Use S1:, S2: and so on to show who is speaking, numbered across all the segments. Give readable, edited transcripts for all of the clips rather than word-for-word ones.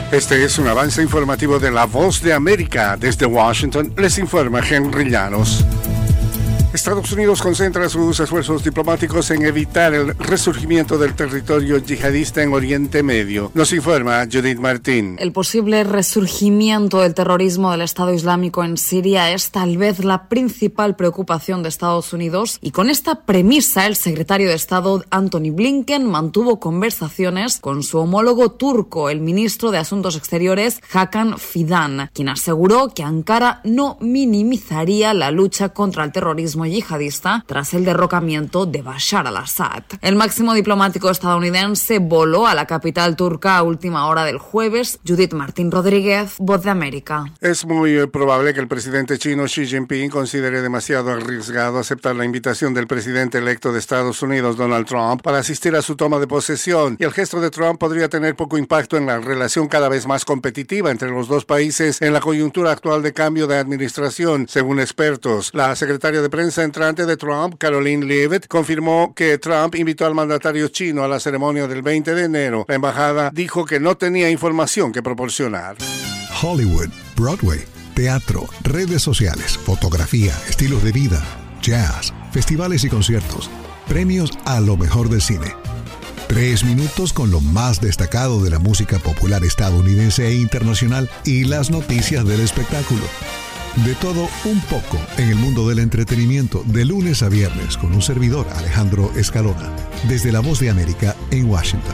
S1: Este es un avance informativo de La Voz de América. Desde Washington les informa Henry Llanos. Estados Unidos concentra sus esfuerzos diplomáticos en evitar el resurgimiento del territorio yihadista en Oriente Medio. Nos informa Judith Martín.
S2: El posible resurgimiento del terrorismo del Estado Islámico en Siria es tal vez la principal preocupación de Estados Unidos, y con esta premisa el secretario de Estado Antony Blinken mantuvo conversaciones con su homólogo turco, el ministro de Asuntos Exteriores Hakan Fidan, quien aseguró que Ankara no minimizaría la lucha contra el terrorismo yihadista tras el derrocamiento de Bashar al-Assad. El máximo diplomático estadounidense voló a la capital turca a última hora del jueves. Judith Martín Rodríguez, Voz de América.
S1: Es muy probable que el presidente chino Xi Jinping considere demasiado arriesgado aceptar la invitación del presidente electo de Estados Unidos, Donald Trump, para asistir a su toma de posesión, y el gesto de Trump podría tener poco impacto en la relación cada vez más competitiva entre los dos países en la coyuntura actual de cambio de administración, según expertos. La secretaria de prensa entrante de Trump, Caroline Leavitt, confirmó que Trump invitó al mandatario chino a la ceremonia del 20 de enero. La embajada dijo que no tenía información que proporcionar.
S3: Hollywood, Broadway, teatro, redes sociales, fotografía, estilos de vida, jazz, festivales y conciertos, premios a lo mejor del cine. 3 minutos con lo más destacado de la música popular estadounidense e internacional y las noticias del espectáculo. De todo un poco en el mundo del entretenimiento, de lunes a viernes, con un servidor, Alejandro Escalona, desde La Voz de América en Washington.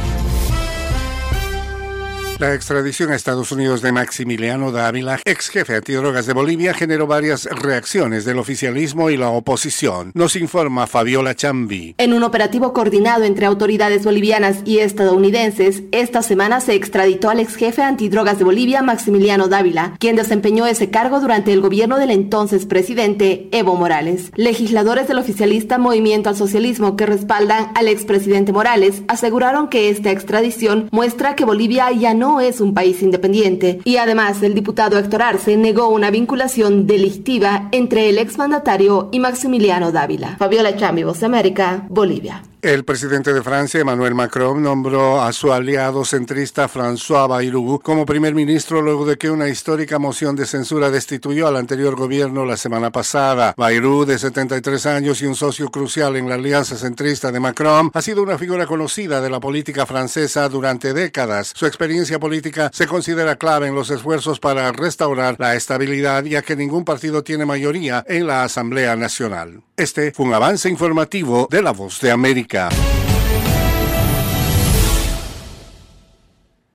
S1: La extradición a Estados Unidos de Maximiliano Dávila, ex jefe antidrogas de Bolivia, generó varias reacciones del oficialismo y la oposición. Nos informa Fabiola Chambi.
S4: En un operativo coordinado entre autoridades bolivianas y estadounidenses, esta semana se extraditó al ex jefe antidrogas de Bolivia, Maximiliano Dávila, quien desempeñó ese cargo durante el gobierno del entonces presidente Evo Morales. Legisladores del oficialista Movimiento al Socialismo, que respaldan al expresidente Morales, aseguraron que esta extradición muestra que Bolivia ya no es un país independiente, y además el diputado Héctor Arce negó una vinculación delictiva entre el exmandatario y Maximiliano Dávila. Fabiola Chambi, Voz de América, Bolivia.
S1: El presidente de Francia, Emmanuel Macron, nombró a su aliado centrista François Bayrou como primer ministro luego de que una histórica moción de censura destituyó al anterior gobierno la semana pasada. Bayrou, de 73 años y un socio crucial en la alianza centrista de Macron, ha sido una figura conocida de la política francesa durante décadas. Su experiencia política se considera clave en los esfuerzos para restaurar la estabilidad, ya que ningún partido tiene mayoría en la Asamblea Nacional. Este fue un avance informativo de La Voz de América.